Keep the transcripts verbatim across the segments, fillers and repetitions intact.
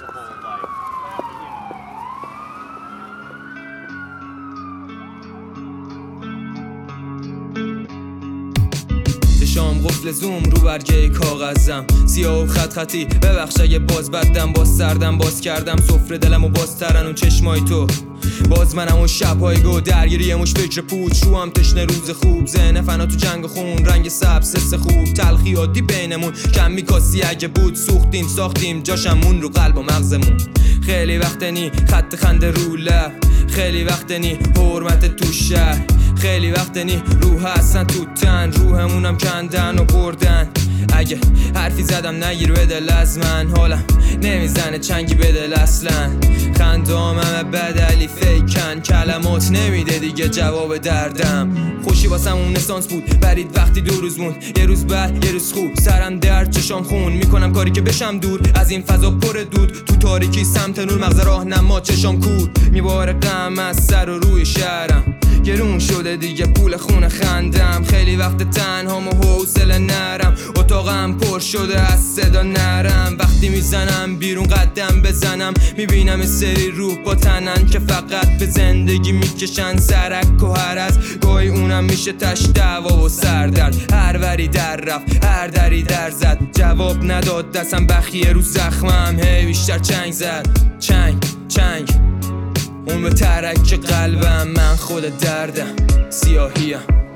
شام قفل زوم رو برگه کاغذم سیاه و خط خطی ببخش اگه باز بدم باز سردم باز کردم سفره دلم و باز ترن اون چشمای تو باز منم اون شبهای گو درگیری مش فکر پوچ رو هم تشنه روز خوب ذهن فنا تو جنگ خون رنگ سبز حس خوب تلخی عادی بینمون کم میکاسی اگه بود سوختیم ساختیم جاشمون رو قلب و مغزمون خیلی وقت نی خط خنده رو لب خیلی وقت نی حرمت تو شهر خیلی وقت نی روح هستن تو تن روحمونم کندن و بردن اگه حرفی زدم نگیر به دل از من حالم نمیزنه چنگی به دل اصلا خندام همه بدلی فیکن کلمات نمیده دیگه جواب دردم خوشی واسم اون اسانس بود برید وقتی دو روز موند یه روز بعد یه روز خوب سرم درد چشام خون میکنم کاری که بشم دور از این فضا پر دود تو تاریکی سمت نور مغز راهنما چشام کور میباره غم از سر و روی شهرم گرون شده دیگه پول خونه خندم خیلی وقت تنهام و حوصله نرم اتاقم پر شده از صدا نرم وقتی میزنم بیرون قدم بزنم میبینم یه سری روح با تنن که فقط به زندگی میکشن سرک و هرز گاهی اونم میشه تش دعوا و سردرد هر وری در رفت هر دری در زد جواب نداد دستم بخیه رو زخمم هی بیشتر چنگ زد چنگ چنگ اون به ترک قلبم من خود دردم سیاهیم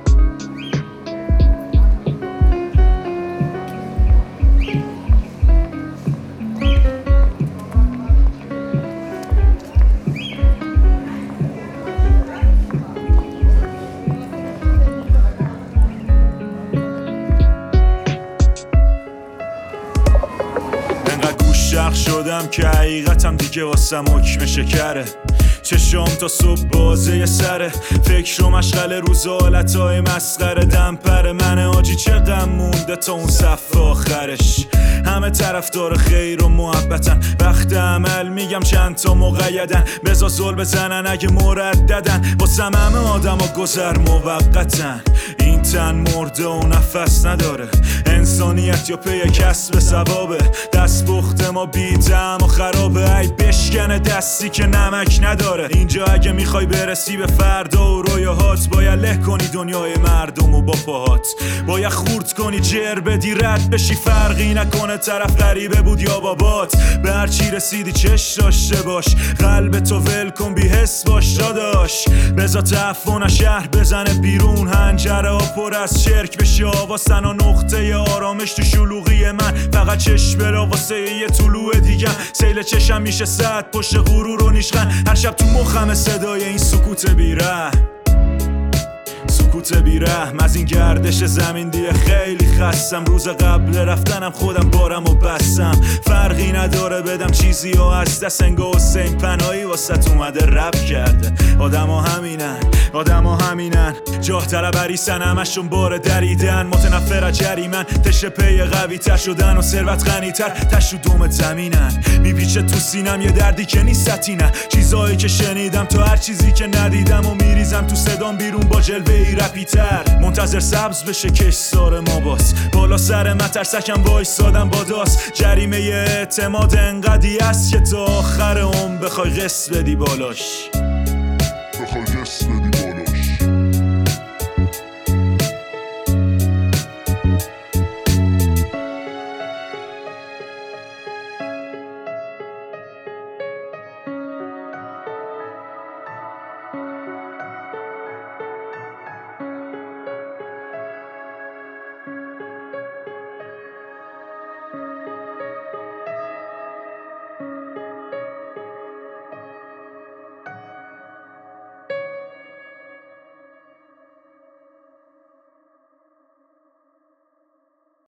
انقدر گوش شرق شدم که حقیقتم دیگه واسم حکم شکره چشام تا صبح بازه یه سره فکر و مشغله روز حالتهای مسخره دمپر من آجی چقدر مونده تا اون صف آخرش همه طرفدار خیر و محبتن وقت عمل میگم چند تا مقیدن بزا زل بزنن اگه مرددن واسم همه آدم ها گذر موقتن این تن مرده و نفس نداره انسانیت یا پی کسب ثوابه دست پخت ما بیدم و خرابه ای بشکنه دستی که نمک نداره اینجا اگه میخوای برسی به فردا و رویاهات باید له کنی دنیای مردم و با پاهات باید خورد کنی جر بدی رد بشی فرقی نکنه طرف غریبه بود یا بابات به هر چی رسیدی چش داشته باش قلب تو ول کن بی حس باش داداش بزا تعفن شهر بزنه بیرون هنجره ها پر از شرک بشه آواسن و نقطه آرامش تو شلوغی من فقط چشم برا واسه یه طلوع دیگم سیل چشم میشه صد پشت غرور و نیشغن هر شب تو مخم صدای این سکوت بیره سکوت بیرحم از این گردش زمین دیگه خیلی خستم روز قبل رفتنم خودم بارم و بستم فرقی نداره بدم چیزی و از دست انگاه حسین پناهی واسه اومده رپ کرده آدم ها همینن آدم ها همینن جاه طلبریسن همشون بار دریدن متنفر از جریمن تشه پی قوی تر شدن و ثروت غنی تر تش رو دوم زمینن میپیچه تو سینم یه دردی که نیست ستینه چیزایی که شنیدم تو هر چیزی که ندیدم و میریزم تو صدام بیرون با جلوه ای رپیتر منتظر سبز بشه کشتار ما باز بالا سر مترسکم وایسادم با داست جریمه اعتماد انقدی است که تا آخر عمر بخوای قسط بدی بالاش بخوای قسط